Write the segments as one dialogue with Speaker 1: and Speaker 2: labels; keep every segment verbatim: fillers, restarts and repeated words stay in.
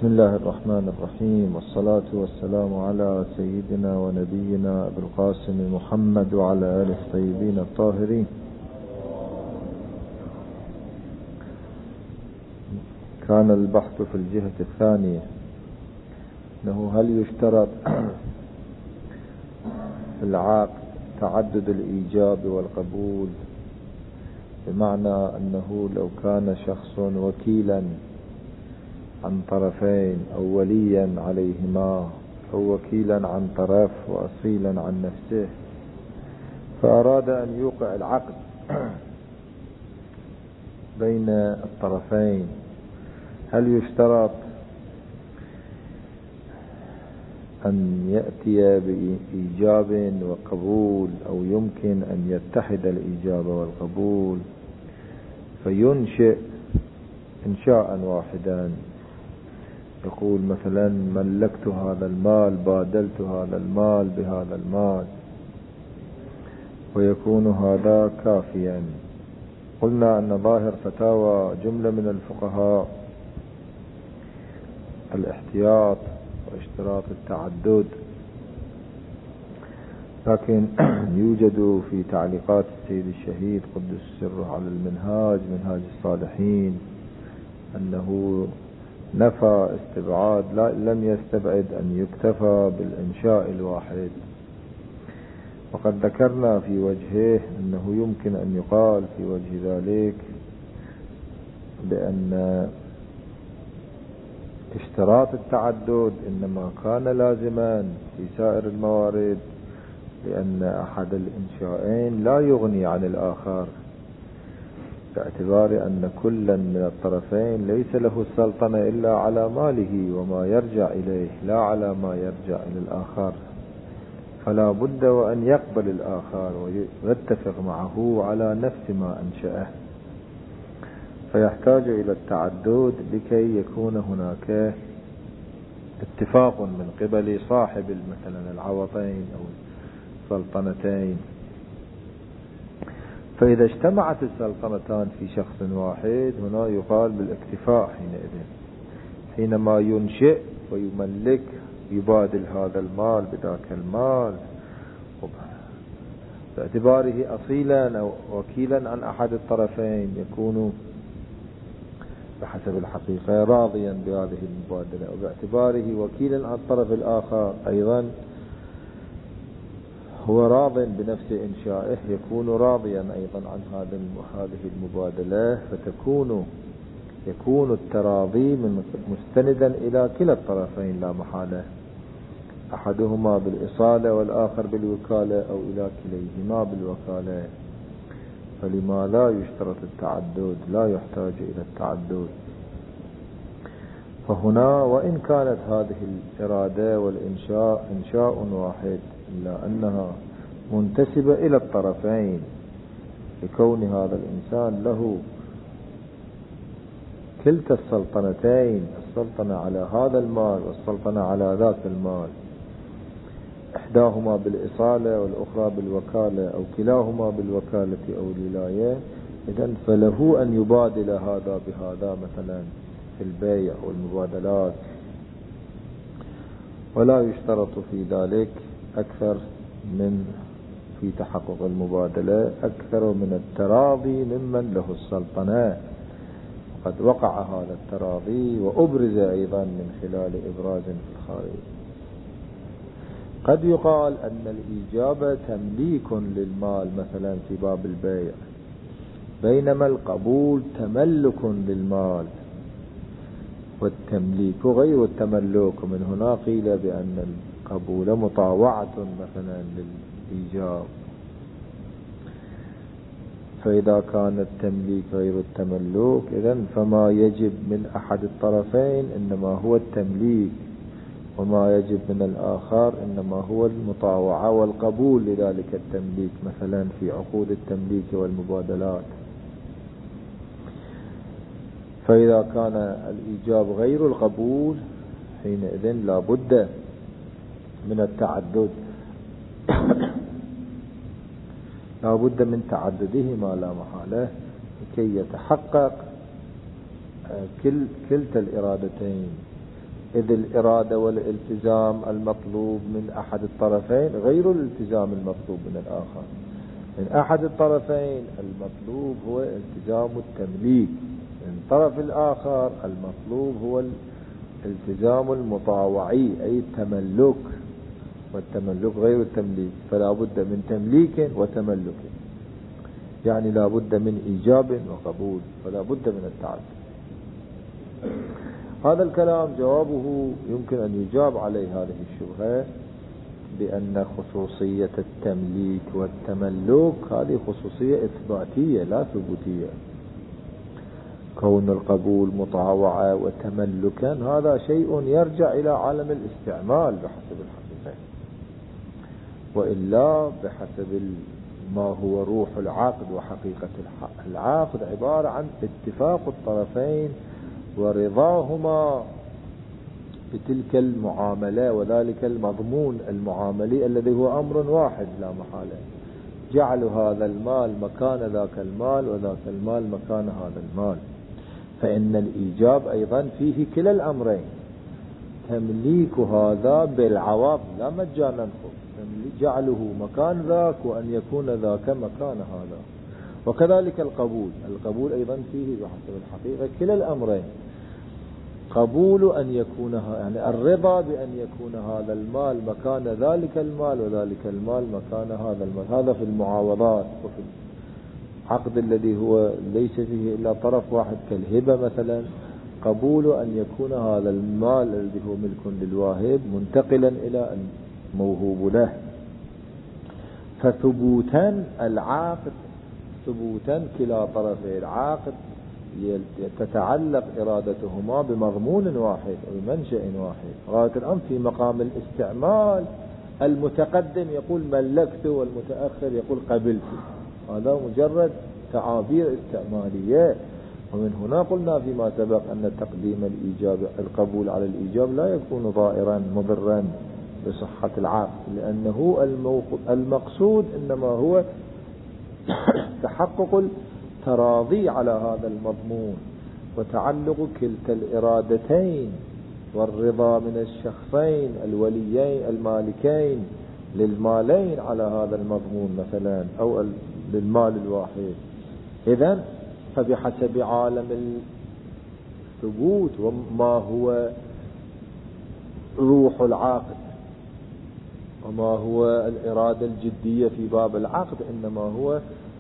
Speaker 1: بسم الله الرحمن الرحيم، والصلاة والسلام على سيدنا ونبينا أبي القاسم محمد وعلى آله الطيبين الطاهرين. كان البحث في الجهة الثانية أنه هل يشترط في العقد تعدد الإيجاب والقبول، بمعنى أنه لو كان شخص وكيلا عن طرفين أو وليا عليهما أو وكيلا عن طرف وأصيلا عن نفسه، فأراد أن يوقع العقد بين الطرفين، هل يشترط أن يأتي بإيجاب وقبول أو يمكن أن يتحد الإيجاب والقبول فينشئ إنشاء واحدا، يقول مثلا ملكت هذا المال، بادلت هذا المال بهذا المال، ويكون هذا كافيا؟ قلنا أن ظاهر فتاوى جملة من الفقهاء الاحتياط واشتراط التعدد، لكن يوجد في تعليقات السيد الشهيد قدس سره على المنهاج منهاج الصالحين أنه نفى استبعاد، لا لم يستبعد أن يكتفى بالإنشاء الواحد. وقد ذكرنا في وجهه أنه يمكن أن يقال في وجه ذلك بأن اشتراط التعدد إنما كان لازما في سائر الموارد، لأن أحد الإنشائين لا يغني عن الآخر، باعتبار أن كلا من الطرفين ليس له السلطنة إلا على ماله وما يرجع إليه، لا على ما يرجع إلى الآخر، فلا بد وأن يقبل الآخر ويتفق معه على نفس ما أنشأه، فيحتاج إلى التعدد لكي يكون هناك اتفاق من قبل صاحب مثلا العوضين أو السلطنتين. فإذا اجتمعت السلطنتان في شخص واحد هنا يقال بالاكتفاء حينئذ، حينما ينشئ ويملك يبادل هذا المال بذاك المال باعتباره أصيلا أو وكيلا عن أحد الطرفين، يكون بحسب الحقيقة راضيا بهذه المبادلة، وباعتباره وكيلا عن الطرف الآخر أيضا هو راض بنفس إنشائه، يكون راضيا أيضا عن هذه المبادلة، فتكون يكون التراضي مستندا إلى كلا الطرفين لا محالة، أحدهما بالإصالة والآخر بالوكالة أو إلى كليهما بالوكالة. فلما لا يشترط التعدد، لا يحتاج إلى التعدد. فهنا وإن كانت هذه الإرادة والإنشاء إنشاء واحد إلا أنها منتسبة إلى الطرفين، لكون هذا الإنسان له كلتا السلطنتين، السلطنة على هذا المال والسلطنة على ذاك المال، إحداهما بالإصالة والأخرى بالوكالة أو كلاهما بالوكالة أو الولاية، إذن فله أن يبادل هذا بهذا مثلا في البيع والمبادلات، ولا يشترط في ذلك أكثر من في تحقق المبادلة أكثر من التراضي ممن له السلطنة. قد وقع هذا التراضي وأبرز أيضا من خلال إبراز في الخارج. قد يقال أن الإيجاب تمليك للمال مثلا في باب البيع، بينما القبول تملك للمال، والتمليك غير التملك، ومن هنا قيل بأن القبول مطاوعة مثلا للإيجاب. فإذا كان التمليك غير التملك إذن فما يجب من أحد الطرفين إنما هو التمليك، وما يجب من الآخر إنما هو المطاوعة والقبول لذلك التمليك مثلا في عقود التمليك والمبادلات. فإذا كان الإيجاب غير القبول حينئذ لا بد من التعدد لا بد من تعددهما لا محالة، لكي يتحقق كل كلتا الإرادتين، إذ الإرادة والالتزام المطلوب من أحد الطرفين غير الالتزام المطلوب من الآخر. من أحد الطرفين المطلوب هو التزام التمليك، من الطرف الآخر المطلوب هو الالتزام المطاوعي أي التملك، والتملك غير التمليك، فلا بد من تمليك وتملك، يعني لا بد من إيجاب وقبول، فلا بد من التعدد. هذا الكلام جوابه يمكن أن يجاب عليه هذه الشبهة بأن خصوصية التمليك والتملك هذه خصوصية إثباتية لا ثبوتية. كون القبول مطاوعة وتملكا هذا شيء يرجع إلى عالم الاستعمال بحسب الحقيقة، وإلا بحسب ما هو روح العقد وحقيقة العقد عبارة عن اتفاق الطرفين ورضاهما بتلك المعاملة وذلك المضمون المعاملي الذي هو أمر واحد لا محالة، جعل هذا المال مكان ذاك المال وذاك المال مكان هذا المال. فإن الإيجاب أيضا فيه كلا الأمرين، تمليك هذا بالعوض لا مجانا، جعله مكان ذاك وأن يكون ذاك مكان هذا. وكذلك القبول، القبول أيضا فيه بحسب الحقيقة كلا الأمرين، قبول أن يكون يعني الرضا بأن يكون هذا المال مكان ذلك المال وذلك المال مكان هذا المال. هذا في المعاوضات وفي العقد الذي هو ليس فيه إلا طرف واحد كالهبة مثلا، قبول أن يكون هذا المال الذي هو ملك للواهب منتقلا إلى الموهوب له. فثبوتا العاقد، ثبوتا كلا طرفي العاقد تتعلق إرادتهما بمضمون واحد وبمنشأ واحد. غاية الأمر في مقام الاستعمال المتقدم يقول ملكت والمتأخر يقول قبلت، هذا مجرد تعابير استعمالية. ومن هنا قلنا فيما سبق أن تقديم الإيجاب القبول على الإيجاب لا يكون ضائرا مضرا بصحة العقد، لأنه المقصود إنما هو تحقق التراضي على هذا المضمون وتعلق كلتا الإرادتين والرضا من الشخصين الوليين المالكين للمالين على هذا المضمون مثلا أو للمال الواحد. إذن فبحسب عالم الثبوت وما هو روح العقد وما هو الإرادة الجدية في باب العقد، إنما هو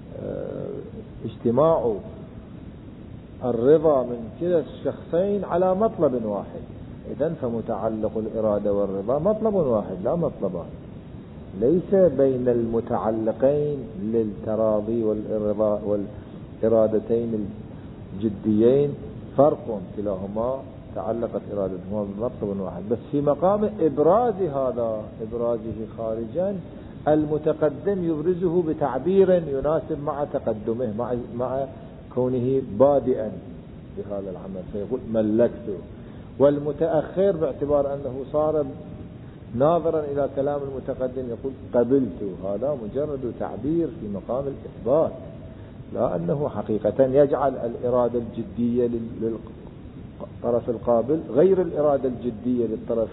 Speaker 1: اجتماع الرضا من كلا الشخصين على مطلب واحد. إذن فمتعلق الإرادة والرضا مطلب واحد لا مطلبان، ليس بين المتعلقين للتراضي والرضا والإرادتين الجديين فرق، كلاهما تعلقت إرادتهما بمطلب واحد، بس في مقام إبراز هذا إبرازه خارجا المتقدم يبرزه بتعبير يناسب مع تقدمه مع, مع كونه بادئا بهذا العمل فيقول ملكته، والمتأخر باعتبار أنه صار ناظرا إلى كلام المتقدم يقول قبلته. هذا مجرد تعبير في مقام الإثبات، لا أنه حقيقة يجعل الإرادة الجدية للطرف القابل غير الإرادة الجدية للطرف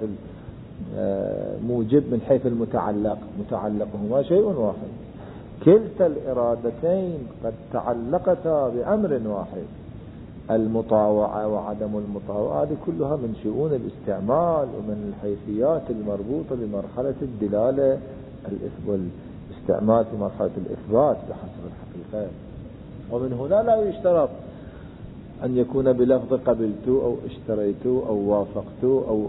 Speaker 1: موجب من حيث المتعلق، متعلقهما شيء واحد، كلتا الإرادتين قد تعلقتا بأمر واحد. المطاوعة وعدم المطاوعة هذه كلها من شؤون الاستعمال ومن الحيثيات المربوطة بمرحلة الدلالة والاستعمال في مرحلة الإثبات بحسب الحقيقة. ومن هنا لا يشترط أن يكون بلفظ قبلت أو اشتريت أو وافقت أو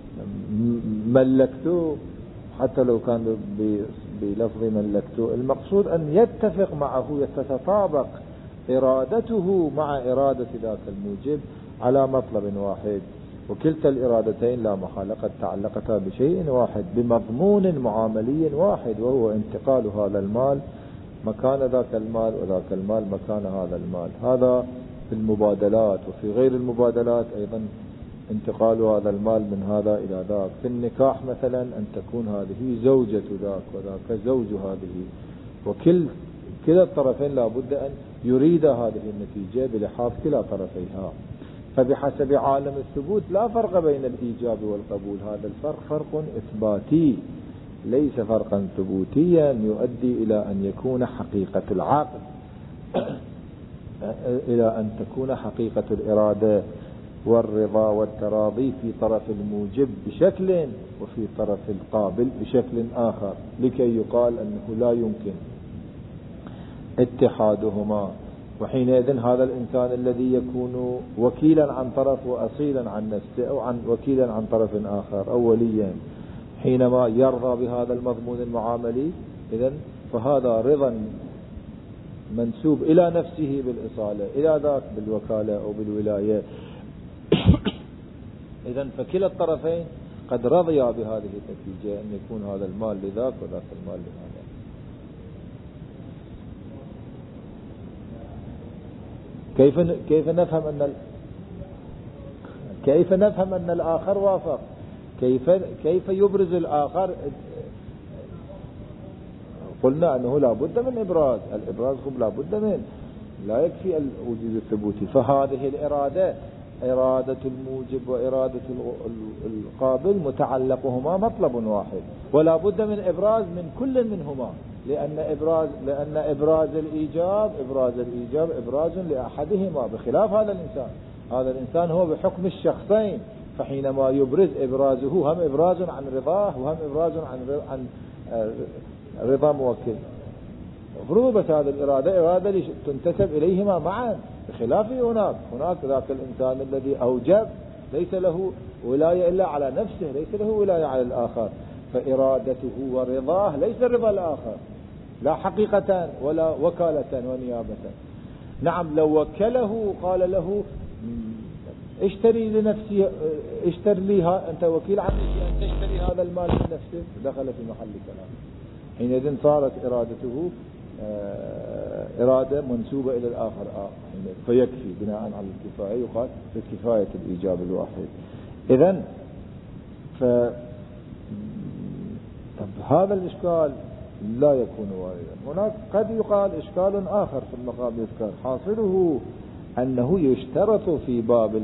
Speaker 1: ملكت، حتى لو كان بلفظ ملكت، المقصود أن يتفق معه يتطابق إرادته مع إرادة ذاك الموجب على مطلب واحد، وكلتا الإرادتين لا محالة قد تعلقتا بشيء واحد بمضمون معاملي واحد، وهو انتقال هذا المال مكان ذاك المال وذاك المال مكان هذا المال. هذا في المبادلات، وفي غير المبادلات أيضا انتقال هذا المال من هذا إلى ذاك. في النكاح مثلا أن تكون هذه زوجة ذاك وذاك زوج هذه، وكل كلا الطرفين لا بد أن يريد هذه النتيجة بلحاظ كلا طرفيها. فبحسب عالم الثبوت لا فرق بين الإيجاب والقبول، هذا الفرق فرق إثباتي ليس فرقا ثبوتيا يؤدي إلى أن يكون حقيقة العقل إلى أن تكون حقيقة الإرادة والرضا والتراضي في طرف الموجب بشكل وفي طرف القابل بشكل آخر، لكي يقال أنه لا يمكن اتحادهما. وحينئذ هذا الإنسان الذي يكون وكيلا عن طرف وأصيلا عن نفسه أو عن وكيلا عن طرف آخر أو وليا، حينما يرضى بهذا المضمون المعاملي إذن فهذا رضا منسوب إلى نفسه بالإصالة، إلى ذاك بالوكالة أو بالولاية. إذن فكلا الطرفين قد رضيا بهذه النتيجة، أن يكون هذا المال لذاك وذاك المال لهذا. كيف كيف نفهم أن كيف نفهم أن الآخر وافق؟ كيف كيف يبرز الآخر؟ قلنا أنه لا بد من إبراز، الإبراز هم لا بد من، لا يكفي الوجود الثبوتي. فهذه الإرادة إرادة الموجب وإرادة القابل متعلقهما مطلب واحد، ولا بد من إبراز من كل منهما، لأن إبراز لأن إبراز الإيجاب إبراز الإيجاب إبراز لأحدهما بخلاف هذا الإنسان. هذا الإنسان هو بحكم الشخصين، فحينما يبرز إبرازه هم إبراز عن رضاه وهم إبراز عن عن رضا موكل. غروبة هذه الإرادة إرادة تنتسب إليهما معا، بخلاف هناك هناك ذاك الإنسان الذي أوجب ليس له ولاية إلا على نفسه، ليس له ولاية على الآخر، فإرادته ورضاه ليس رضا الآخر لا حقيقة ولا وكالة ونيابة. نعم لو وكله قال له اشتري لنفسي اشتري لي، أنت وكيل عني أن تشتري هذا المال لنفسك، دخل في محل كلام. حينئذ صارت إرادته إرادة منسوبة إلى الآخر آه. فيكفي بناء على الكفاية، يقال بكفاية الإيجاب الواحد. إذن ف هذا الإشكال لا يكون واردا. هناك قد يقال إشكال آخر في المقام يذكر، حاصله أنه يشترط في باب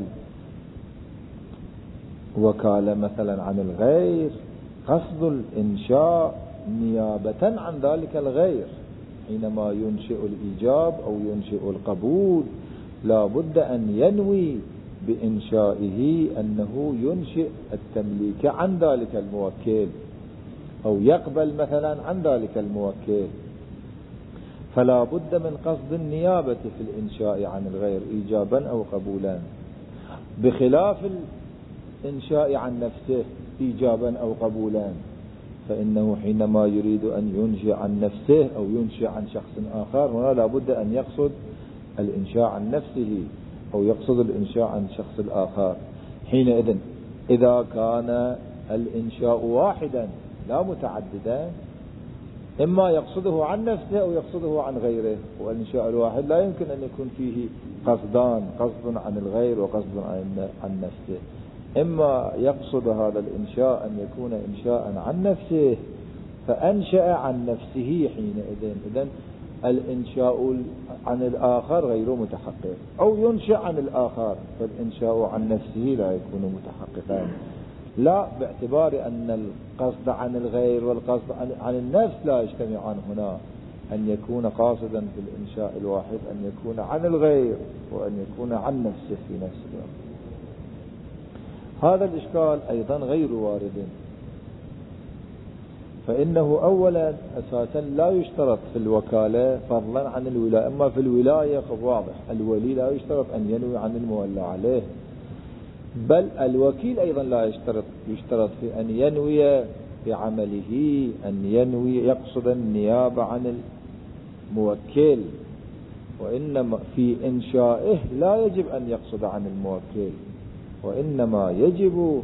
Speaker 1: الوكالة مثلا عن الغير قصد الإنشاء نيابة عن ذلك الغير. حينما ينشئ الإيجاب أو ينشئ القبول لا بد أن ينوي بإنشائه أنه ينشئ التمليك عن ذلك الموكل أو يقبل مثلا عن ذلك الموكل. فلا بد من قصد النيابة في الإنشاء عن الغير إيجابا أو قبولا، بخلاف الإنشاء عن نفسه إيجابا أو قبولا، فإنه حينما يريد أن ينشئ عن نفسه أو ينشئ عن شخص آخر هنا لا بد أن يقصد الإنشاء عن نفسه أو يقصد الإنشاء عن شخص الآخر. حينئذ إذا كان الإنشاء واحدا لا متعددا، إما يقصده عن نفسه أو يقصده عن غيره، والإنشاء الواحد لا يمكن أن يكون فيه قصدان، قصد عن الغير وقصد عن نفسه. إما يقصد هذا الإنشاء أن يكون إنشاء عن نفسه فأنشأ عن نفسه، حينئذ إذن الإنشاء عن الآخر غير متحقق، أو ينشأ عن الآخر فالإنشاء عن نفسه لا يكون متحققا، لا باعتبار أن القصد عن الغير والقصد عن النفس لا يجتمعان هنا، أن يكون قاصدا في الإنشاء الواحد أن يكون عن الغير وأن يكون عن نفسه في نفس الوقت. هذا الإشكال أيضا غير وارد، فإنه أولا أساسا لا يشترط في الوكالة فضلا عن الولاية. أما في الولاية واضح الولي لا يشترط أن ينوي عن المولى عليه، بل الوكيل أيضا لا يشترط يشترط في أن ينوي بعمله أن ينوي يقصد النيابة عن الموكل، وإنما في إنشائه لا يجب أن يقصد عن الموكل، وإنما يجب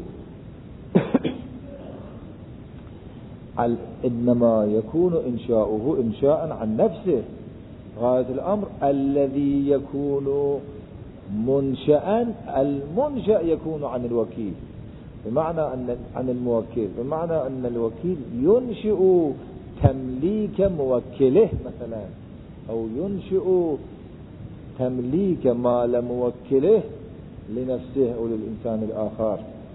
Speaker 1: إنما يكون إنشاؤه إنشاء عن نفسه. غاية الأمر الذي يكون منشأ المنشأ يكون عن الوكيل، بمعنى أن عن الموكل، بمعنى أن الوكيل ينشئ تمليك موكله مثلا، أو ينشئ تمليك مال موكله لنفسه أو للإنسان الآخر.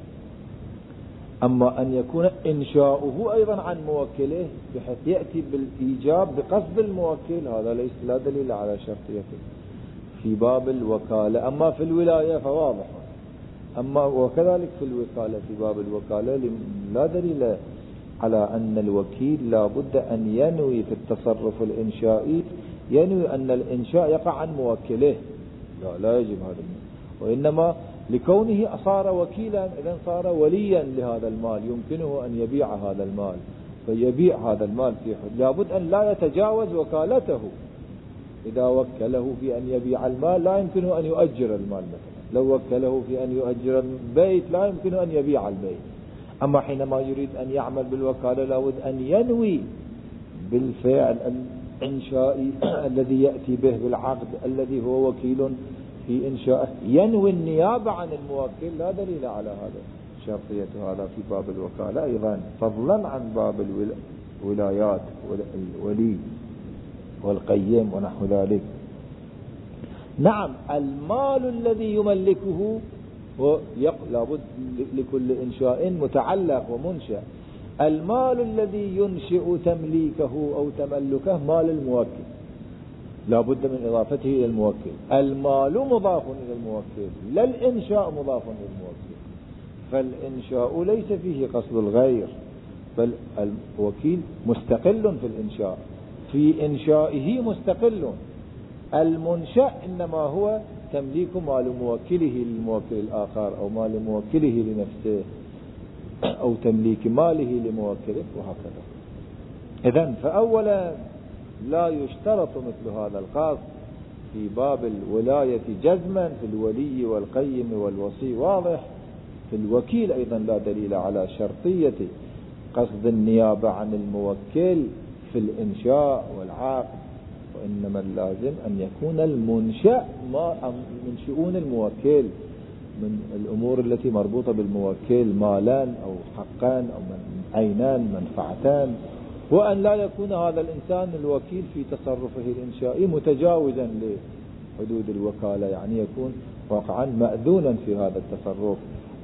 Speaker 1: أما أن يكون إنشاؤه أيضا عن موكله بحيث يأتي بالإيجاب بقصد الموكل، هذا ليس لا دليل على شرطيته في باب الوكالة. أما في الولاية فواضح، أما وكذلك في الوكالة في باب الوكالة لا دليل على أن الوكيل لا بد أن ينوي في التصرف الإنشائي، ينوي أن الإنشاء يقع عن موكله، لا لا يجب هذا، وإنما لكونه صار وكيلا إذن صار وليا لهذا المال، يمكنه أن يبيع هذا المال، فيبيع هذا المال في حد، لابد أن لا يتجاوز وكالته. إذا وكله في أن يبيع المال لا يمكنه أن يؤجر المال مثلا، لو وكله في أن يؤجر البيت لا يمكنه أن يبيع البيت. أما حينما يريد أن يعمل بالوكالة لابد أن ينوي بالفعل الإنشائي الذي يأتي به بالعقد الذي هو وكيل في إنشاء، ينوي النيابة عن الموكل، لا دليل على هذا شرطية هذا في باب الوكالة أيضا، فضلا عن باب الولايات والولي والقيم ونحو ذلك. نعم المال الذي يملكه لابد لكل إنشاء متعلق ومنشأ، المال الذي ينشئ تمليكه أو تملكه مال الموكل، لا بد من إضافته إلى الموكل، المال مضاف إلى الموكل لا الإنشاء مضاف إلى الموكل، فالإنشاء ليس فيه قصد الغير، بل الوكيل مستقل في الإنشاء، في إنشائه مستقل، المنشأ إنما هو تمليك مال موكله للموكل الآخر أو مال موكله لنفسه أو تمليك ماله لموكله وهكذا. إذن فأولا لا يشترط مثل هذا القصد في باب الولاية جزما في الولي والقيم والوصي واضح، في الوكيل أيضا لا دليل على شرطية قصد النيابة عن الموكل في الإنشاء والعقد، وإنما اللازم أن يكون المنشأ ما من شؤون الموكل، من الأمور التي مربوطة بالموكل، مالان أو حقان أو عينان منفعتان، وأن لا يكون هذا الإنسان الوكيل في تصرفه الإنشائي متجاوزا لحدود الوكالة، يعني يكون واقعا مأذونا في هذا التصرف.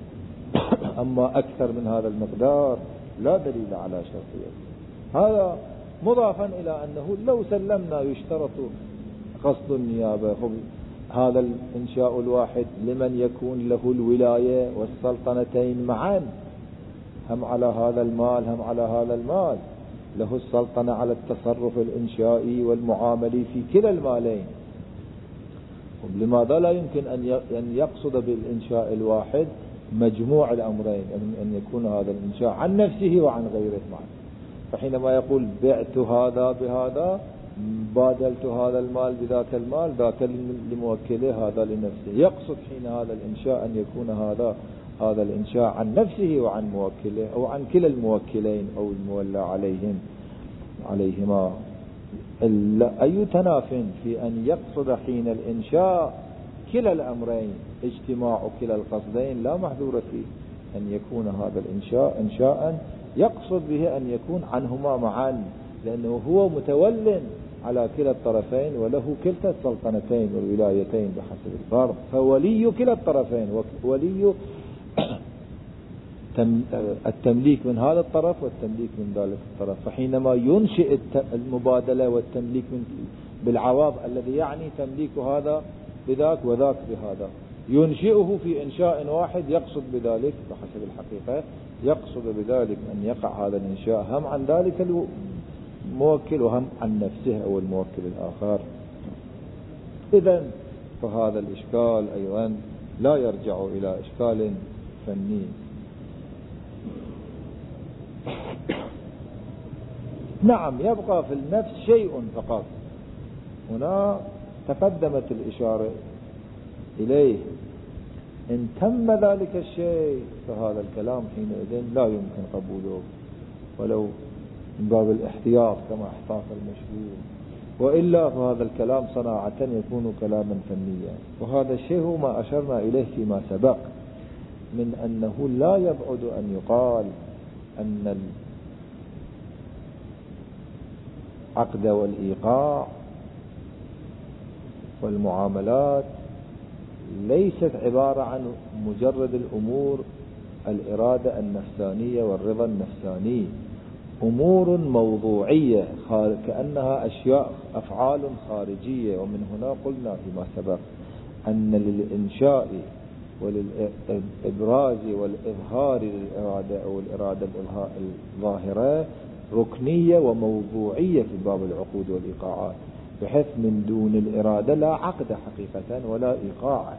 Speaker 1: أما أكثر من هذا المقدار لا دليل على شرطيته. هذا مضافا إلى أنه لو سلمنا يشترط قصد النيابة، هذا الإنشاء الواحد لمن يكون له الولاية والسلطنتين معا، هم على هذا المال هم على هذا المال، له السلطنة على التصرف الإنشائي والمعاملي في كلا المالين. لماذا لا يمكن أن يقصد بالإنشاء الواحد مجموع الأمرين، أن يكون هذا الإنشاء عن نفسه وعن غيره معا؟ فحينما يقول بعت هذا بهذا، بادلت هذا المال بذاك المال، ذاك لموكله هذا لنفسه، يقصد حين هذا الإنشاء أن يكون هذا هذا الإنشاء عن نفسه وعن موكله أو عن كلا الموكلين أو المولى عليهم عليهما. أي تناف في أن يقصد حين الإنشاء كلا الأمرين، اجتماع كلا القصدين لا محذور فيه، أن يكون هذا الإنشاء إنشاء يقصد به أن يكون عنهما معا، لأنه هو متول على كلا الطرفين وله كلتا السلطنتين والولايتين بحسب الفرض، فولي كلا الطرفين، ولي التمليك من هذا الطرف والتمليك من ذلك الطرف. فحينما ينشئ المبادلة والتمليك من بالعوض الذي يعني تمليك هذا بذاك وذاك بهذا، ينشئه في إنشاء واحد، يقصد بذلك بحسب الحقيقة يقصد بذلك أن يقع هذا الإنشاء هم عن ذلك الموكل وهم عن نفسه أو الموكل الآخر. إذن فهذا الإشكال أيضا لا يرجع إلى إشكال فني. نعم يبقى في النفس شيء فقط، هنا تقدمت الإشارة إليه، إن تم ذلك الشيء فهذا الكلام حينئذ لا يمكن قبوله ولو من باب الاحتياط كما احتاط المشهور، وإلا فهذا الكلام صناعة يكون كلاما فنيا. وهذا الشيء هو ما أشرنا إليه فيما سبق من أنه لا يبعد أن يقال أن العقد والإيقاع والمعاملات ليست عبارة عن مجرد الأمور الإرادة النفسانية والرضا النفساني، أمور موضوعية كأنها أشياء أفعال خارجية. ومن هنا قلنا فيما سبق أن للإنشاء وللإبراز والإظهار للإرادة أو الإرادة الظاهرة ركنية وموضوعية في باب العقود والإيقاعات، بحيث من دون الإرادة لا عقد حقيقة ولا إيقاع.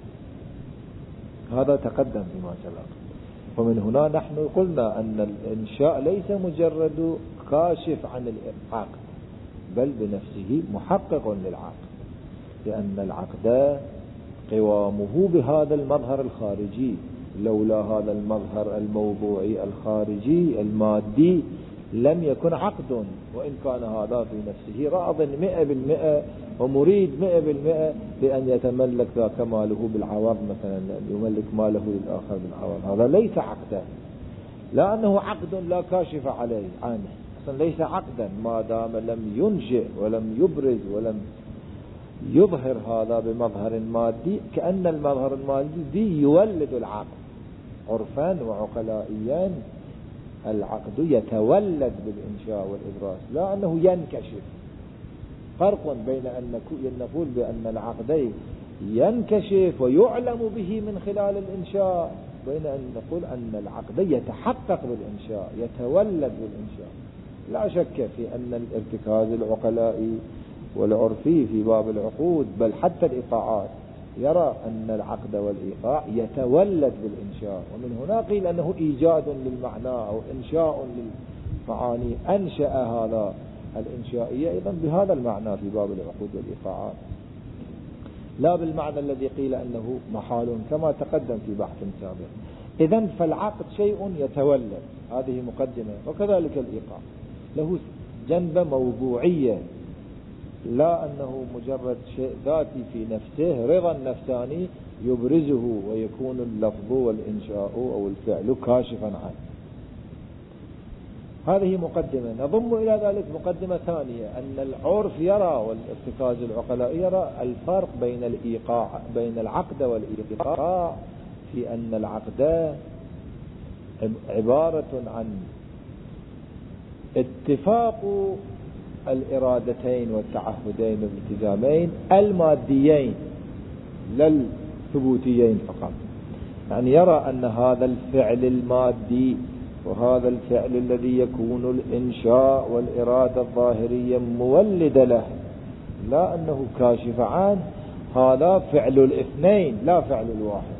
Speaker 1: هذا تقدم فيما سبق. ومن هنا نحن قلنا أن الإنشاء ليس مجرد كاشف عن العقد، بل بنفسه محقق للعقد، لأن العقد قوامه بهذا المظهر الخارجي. لولا هذا المظهر الموضوعي الخارجي المادي لم يكن عقد، وإن كان هذا في نفسه راض مئة بالمئة ومريد مئة بالمئة بأن يتملك ذاك ماله بالعوض مثلا، يملك ماله للآخر بالعوض، هذا ليس عقدا، لأنه عقد لا كاشف عليه عنه، أصلا ليس عقدا ما دام لم ينشئ ولم يبرز ولم يظهر هذا بمظهر مادي. كأن المظهر المادي يولد العقد عرفا وعقلائيا. العقد يتولد بالإنشاء والإبراز، لا أنه ينكشف. فرق بين أن نقول بأن العقد ينكشف ويعلم به من خلال الإنشاء، بين أن نقول أن العقد يتحقق بالإنشاء يتولد بالإنشاء. لا شك في أن الارتكاز العقلائي والعرفي في باب العقود بل حتى الإيقاعات يرى أن العقد والإيقاع يتولد بالإنشاء. ومن هنا قيل أنه إيجاد للمعنى أو إنشاء للمعاني، أنشأ هذا الإنشائية أيضا بهذا المعنى في باب العقود والإيقاعات، لا بالمعنى الذي قيل أنه محال كما تقدم في بحث سابق. إذن فالعقد شيء يتولد، هذه مقدمة. وكذلك الإيقاع له جنبة موضوعية، لا أنه مجرد شيء ذاتي في نفسه رضا نفساني يبرزه ويكون اللفظ والإنشاء أو الفعل كاشفا عنه. هذه مقدمة. نضم إلى ذلك مقدمة ثانية، أن العرف يرى والارتكاز العقلاء يرى الفرق بين الإيقاع بين العقد والإيقاع في أن العقد عبارة عن اتفاق الإرادتين والتعهدين والالتزامين الماديين لا الثبوتيين فقط. يعني يرى أن هذا الفعل المادي وهذا الفعل الذي يكون الإنشاء والإرادة الظاهرية مولد له، لا أنه كاشف عنه، هذا فعل الاثنين لا فعل الواحد.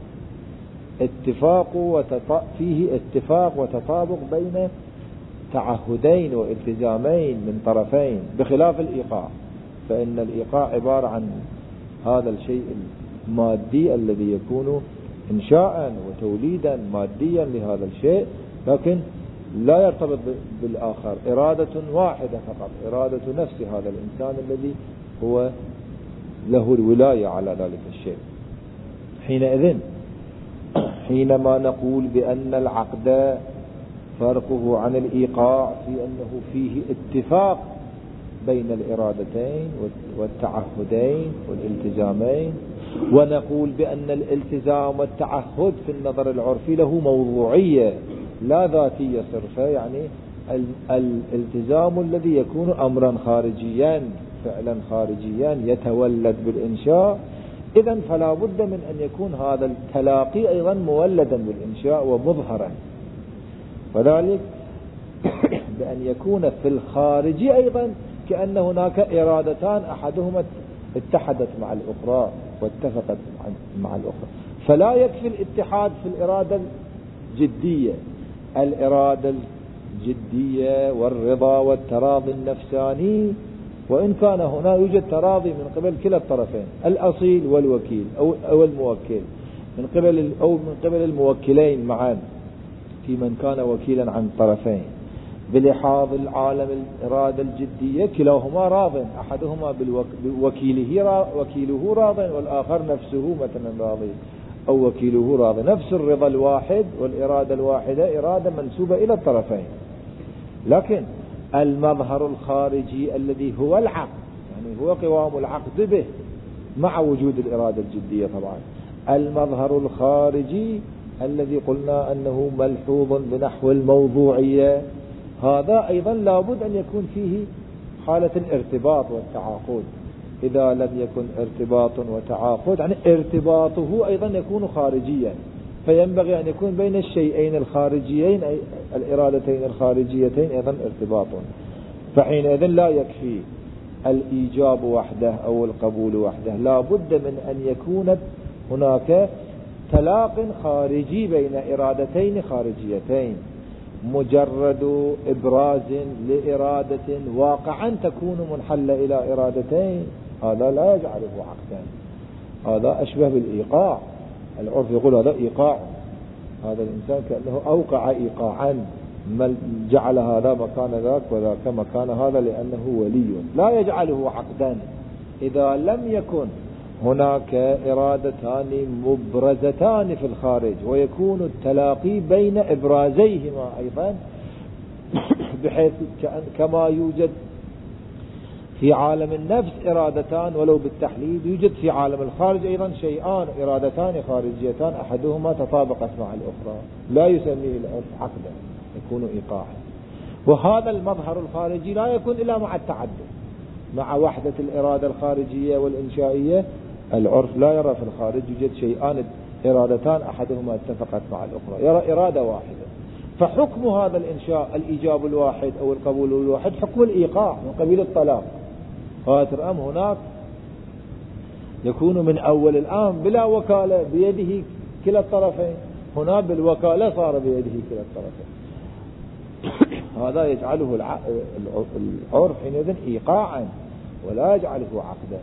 Speaker 1: اتفاق وتط... فيه اتفاق وتطابق بين تعهدين والتزامين من طرفين، بخلاف الإيقاع، فإن الإيقاع عبارة عن هذا الشيء المادي الذي يكون إنشاء وتوليدا ماديا لهذا الشيء، لكن لا يرتبط بالآخر، إرادة واحدة فقط، إرادة نفس هذا الإنسان الذي هو له الولاية على ذلك الشيء. حينئذ حينما نقول بأن العقد فرقه عن الإيقاع في أنه فيه اتفاق بين الإرادتين والتعهدين والالتزامين، ونقول بأن الالتزام والتعهد في النظر العرفي له موضوعية لا ذاتية صرفة، يعني الالتزام الذي يكون أمرا خارجيا فعلا خارجيا يتولد بالإنشاء، إذن فلا بد من أن يكون هذا التلاقي أيضا مولدا بالإنشاء ومظهرا، وذلك بأن يكون في الخارج أيضا كأن هناك إرادتان أحدهما اتحدت مع الأخرى واتفقت مع الأخرى. فلا يكفي الاتحاد في الإرادة الجدية، الإرادة الجدية والرضا والتراضي النفساني، وإن كان هنا يوجد تراضي من قبل كلا الطرفين، الأصيل والوكيل أو, أو الموكل، من قبل أو من قبل الموكلين معا في من كان وكيلا عن طرفين، بلحاظ العالم الإرادة الجدية كلاهما راض، أحدهما بوكيله وكيله راض والآخر نفسه مثلا راضي أو وكيله راضي، نفس الرضا الواحد والإرادة الواحدة إرادة منسوبة إلى الطرفين. لكن المظهر الخارجي الذي هو العقد، يعني هو قوام العقد به مع وجود الإرادة الجدية طبعا، المظهر الخارجي الذي قلنا أنه ملحوظ بنحو الموضوعية، هذا أيضا لابد أن يكون فيه حالة الارتباط والتعاقد. إذا لم يكن ارتباط وتعاقد يعني ارتباطه أيضا يكون خارجيا، فينبغي أن يكون بين الشيئين الخارجيين أي الإرادتين الخارجيتين أيضا ارتباط. فحينئذ لا يكفي الإيجاب وحده أو القبول وحده، لا بد من أن يكون هناك تلاق خارجي بين إرادتين خارجيتين. مجرد إبراز لإرادة واقعا تكون منحلة إلى إرادتين هذا لا يجعله عقدا، هذا أشبه بالإيقاع. العرف يقول هذا إيقاع، هذا الإنسان كأنه أوقع إيقاعا، جعل هذا مكان ذاك وذاك مكان هذا لأنه ولي، لا يجعله عقدا. إذا لم يكن هناك إرادتان مبرزتان في الخارج ويكون التلاقي بين إبرازيهما أيضا، بحيث كما يوجد في عالم النفس إرادتان ولو بالتحليل، يوجد في عالم الخارج أيضا شيئان إرادتان خارجيتان أحدهما تطابقت مع الأخرى، لا يسميه العرف عقدا، يكون إيقاعا. وهذا المظهر الخارجي لا يكون إلا مع التعدد، مع وحدة الإرادة الخارجية والإنشائية. العرف لا يرى في الخارج يوجد شيئان إرادتان أحدهما اتفقت مع الأخرى، يرى إرادة واحدة. فحكم هذا الإنشاء الإيجاب الواحد أو القبول الواحد حكم الإيقاع من قبيل الطلاق. هذا الأمر هناك يكون من أول الآن بلا وكالة بيده كلا الطرفين، هنا بالوكالة صار بيده كلا الطرفين. هذا يجعله العرف حينئذ إيقاعا ولا يجعله عقدا.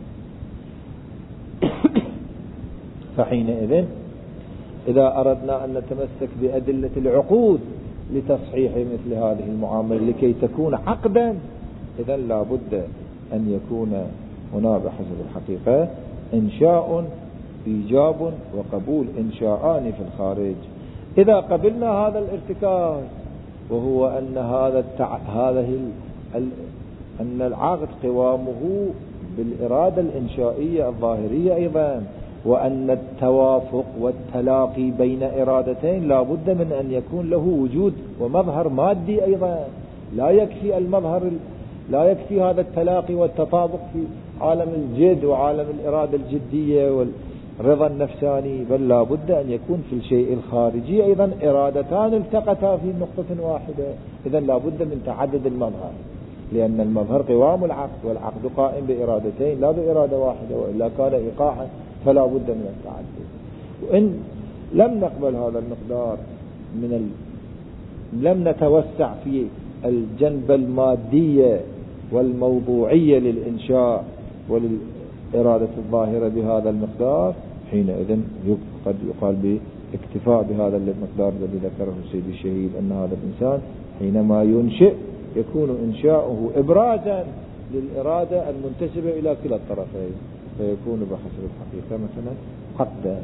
Speaker 1: فحينئذ إذا أردنا أن نتمسك بأدلة العقود لتصحيح مثل هذه المعاملة لكي تكون عقدا، إذن لا بد أن يكون هنا بحسب الحقيقة إنشاء إيجاب وقبول، إنشاءان في الخارج. إذا قبلنا هذا الارتكاز وهو أن هذا التع... هذه ال... أن العقد قوامه بالإرادة الإنشائية الظاهرية أيضا، وأن التوافق والتلاقي بين إرادتين لا بد من أن يكون له وجود ومظهر مادي أيضا. لا يكفي المظهر، لا يكفي هذا التلاقي والتطابق في عالم الجد وعالم الإرادة الجدية والرضا النفساني، بل لا بد أن يكون في الشيء الخارجي أيضا إرادتان التقتا في نقطة واحدة. إذن لا بد من تعدد المظهر، لأن المظهر قوام العقد، والعقد قائم بإرادتين لا بإرادة واحدة، وإلا كان إيقاعا، فلا بد من التعدد. وإن لم نقبل هذا المقدار من ال... لم نتوسع في الجنب المادية والموضوعية للإنشاء وللإرادة الظاهرة بهذا المقدار، حينئذ قد يقال باكتفاء بهذا المقدار الذي ذكره السيد الشهيد، أن هذا الإنسان حينما ينشئ يكون إنشاؤه إبرازا للإرادة المنتسبة إلى كلا الطرفين، فيكون بحسب الحقيقة مثلا قدا.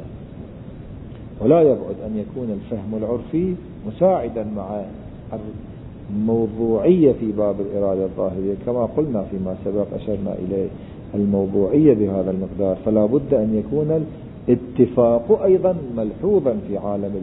Speaker 1: ولا يبعد أن يكون الفهم العرفي مساعدا مع الموضوعية في باب الإرادة الظاهرية، كما قلنا فيما سبق أشرنا إليه الموضوعية بهذا المقدار. فلا بد أن يكون الاتفاق أيضا ملحوظا في عالم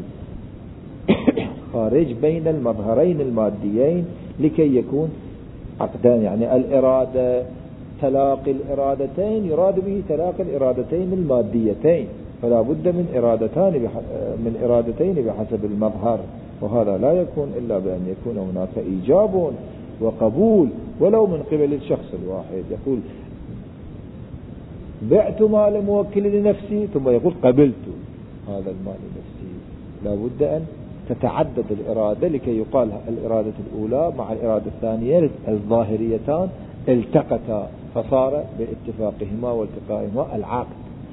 Speaker 1: الخارج بين المظهرين الماديين لكي يكون عقدان. يعني الإرادة تلاقي الإرادتين يراد به تلاقي الإرادتين الماديتين، فلا بد من إرادتان من إرادتين بحسب المظهر، وهذا لا يكون إلا بأن يكون هناك إيجاب وقبول ولو من قبل الشخص الواحد. يقول بعت مال موكل لنفسي، ثم يقول قبلت هذا المال لنفسي. لا بد أن تتعدد الإرادة لكي يقال الإرادة الأولى مع الإرادة الثانية الظاهريتان التقتا فصار باتفاقهما والتقائهما العقد.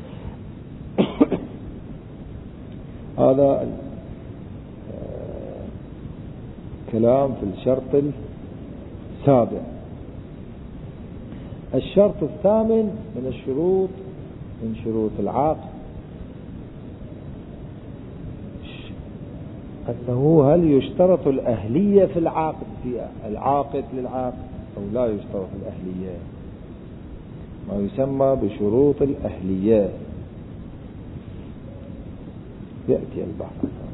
Speaker 1: هذا كلام في الشرط السابع. الشرط الثامن من الشروط من شروط العقد أنه هل يشترط الأهلية في العقد، في العاقد للعقد، أو لا يشترط الأهلية، ما يسمى بشروط الأهلية. يأتي البحث.